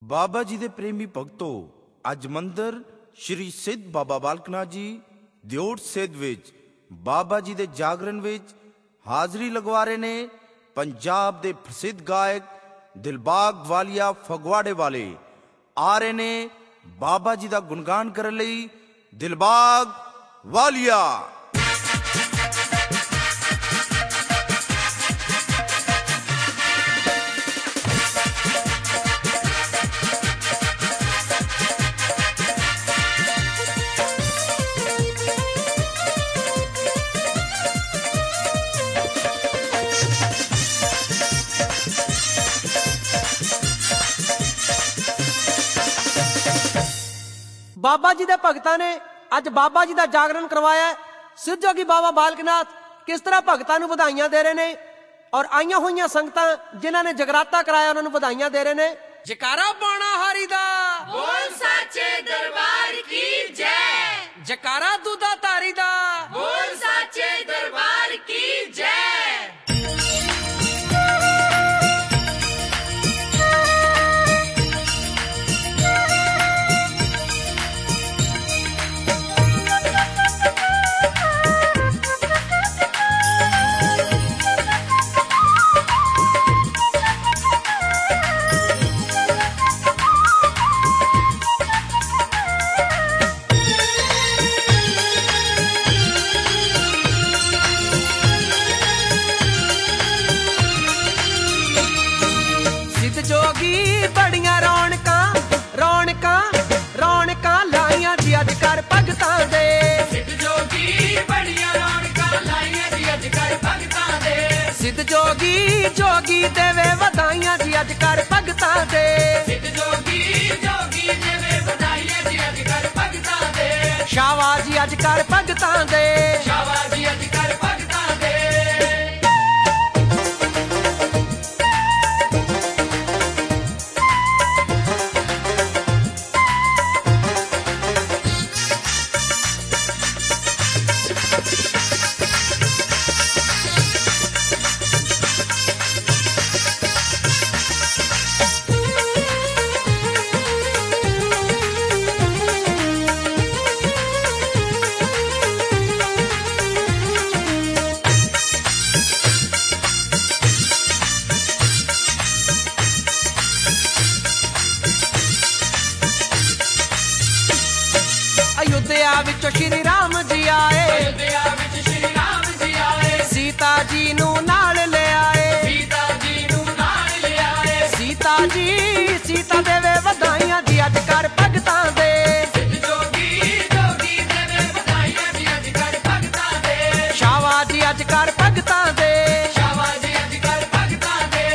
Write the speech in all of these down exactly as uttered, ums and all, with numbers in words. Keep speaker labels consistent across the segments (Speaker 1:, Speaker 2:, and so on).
Speaker 1: बाबा जी दे प्रेमी भगतो अज मंदिर श्री सिद्ध बाबा बालक नाथ जी दियोट सिद्ध विच बाबा जी दे जागरण विच हाजरी लगवा रहे ने। पंजाब दे प्रसिद्ध गायक दिलबाग वालिया फगवाड़े वाले आ रहे ने बाबा जी दा गुणगान करने लई। दिलबाग वालिया
Speaker 2: बाबा जी दे भगतां ने अज बाबा जी दा जागरण करवाया। सिद्ध जोगी बाबा बालक नाथ किस तरह भगतां नूं बधाइयां दे रहे ने और आईयां होईयां संगतां जिन्हां ने जगराता कराया उन्हां नूं बधाइयां दे रहे ने। जकारा पाना हरि दा
Speaker 3: बोल साचे दरबार की जय।
Speaker 2: जकारा दूधा तारी दा
Speaker 3: बोल साचे दरबार की जय।
Speaker 2: जोगी बड़ियां रौनकां रौनकां रौनकां लाइयां जी अज कर भगतां दे।
Speaker 3: सिद्ध जोगी बड़ियां रौनकां लाइयां जी अज कर भगतां दे।
Speaker 2: सिद्ध जोगी जोगी देवे वधाइयां जी अज कर भगतां दे।
Speaker 3: सिद्ध जोगी जोगी देवे वधाइयां जी अज कर भगतां दे।
Speaker 2: शावा जी अज कर भगतां दे।
Speaker 3: शावा जी अज कर भगतां दे।
Speaker 2: अयोध्या विच श्री राम जी आए।
Speaker 3: अयोध्या विच श्री राम जी आए।
Speaker 2: सीता जी नू नाल ले आए।
Speaker 3: सीता जी नू नाल ले आए।
Speaker 2: सीता जी सीता देवे वधाइयां जी अज कर भगतां दे।
Speaker 3: सिद्ध जोगी जोगी देवे वधाइयां जी अज कर भगतां दे।
Speaker 2: शावा जी अज कर भगतां दे।
Speaker 3: शावा जी अज कर भगतां दे।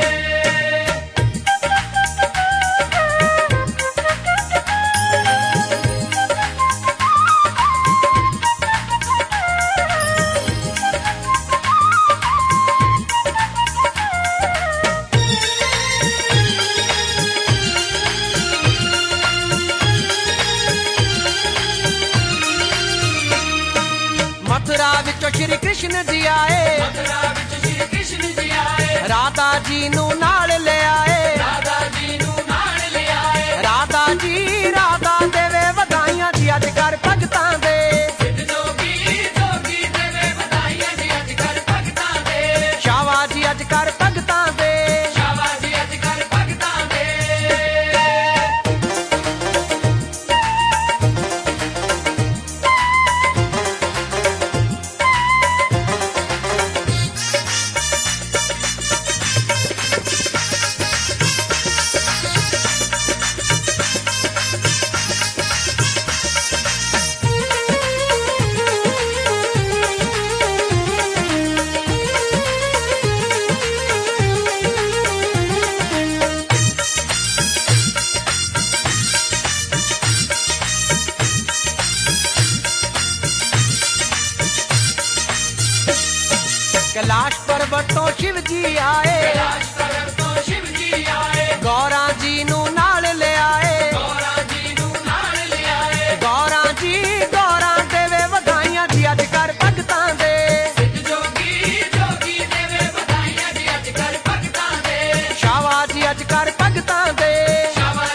Speaker 2: मथुरा विच श्री कृष्ण जी आए।
Speaker 3: मथुरा विच श्री कृष्ण जी आए।
Speaker 2: राधा जी नू नाल ले आए।
Speaker 3: राधा जी नू नाल ले आए।
Speaker 2: राधा जी राधा देवे वधाइयां जी अज कर भगतां दे।
Speaker 3: सिद्ध जोगी जोगी देवे वधाइयां जी अज कर भगतां दे।
Speaker 2: शावा जी अज कर भगतां दे।
Speaker 3: शावा जी अज कर भगतां दे।
Speaker 2: कैलाश पर्वत तो शिव जी आए।
Speaker 3: कैलाश पर्वत तो शिव जी आए।
Speaker 2: गौरा जी नू नाल ले आए।
Speaker 3: गौरा जी नू नाल ले आए।
Speaker 2: गौरा जी गौरा देवे वधाइयां जी अज कर भगतां दे।
Speaker 3: सिद्ध जोगी जोगी देवे वधाइयां जी अज कर भगतां दे।
Speaker 2: शावा जी अज कर भगतां दे।
Speaker 3: शावा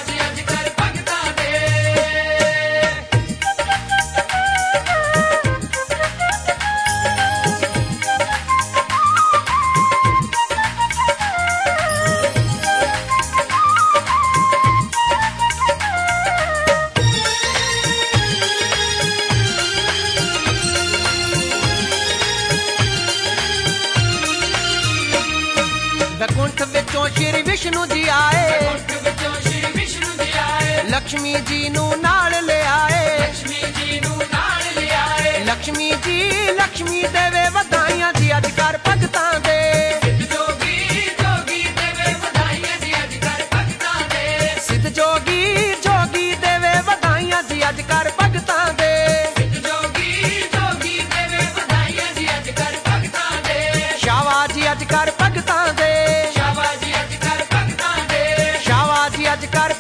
Speaker 2: ਲక్ష్ਮੀ ਜੀ ਨੂੰ ਨਾਲ ਲਿਆਏ
Speaker 3: ਲక్ష్ਮੀ ਜੀ ਨੂੰ ਨਾਲ ਲਿਆਏ
Speaker 2: ਲక్ష్ਮੀ ਜੀ ਲక్ష్ਮੀ ਦੇਵੇ ਵਧਾਈਆਂ ਜੀ ਅੱਜ ਕਰ ਭਗਤਾਂ ਦੇ
Speaker 3: ਸਿੱਧ ਜੋਗੀ ਜੋਗੀ ਦੇਵੇ ਵਧਾਈਆਂ ਜੀ ਅੱਜ ਕਰ ਭਗਤਾਂ ਦੇ
Speaker 2: ਸਿੱਧ ਜੋਗੀ ਜੋਗੀ ਦੇਵੇ ਵਧਾਈਆਂ ਜੀ ਅੱਜ ਕਰ ਭਗਤਾਂ ਦੇ
Speaker 3: ਸਿੱਧ ਜੋਗੀ ਜੋਗੀ ਦੇਵੇ ਵਧਾਈਆਂ ਜੀ ਅੱਜ ਕਰ ਭਗਤਾਂ ਦੇ
Speaker 2: ਸ਼ਾਬਾਸ਼ ਜੀ ਅੱਜ ਕਰ ਭਗਤਾਂ ਦੇ
Speaker 3: ਸ਼ਾਬਾਸ਼ ਜੀ ਅੱਜ ਕਰ ਭਗਤਾਂ ਦੇ
Speaker 2: ਸ਼ਾਬਾਸ਼ ਜੀ ਅੱਜ ਕਰ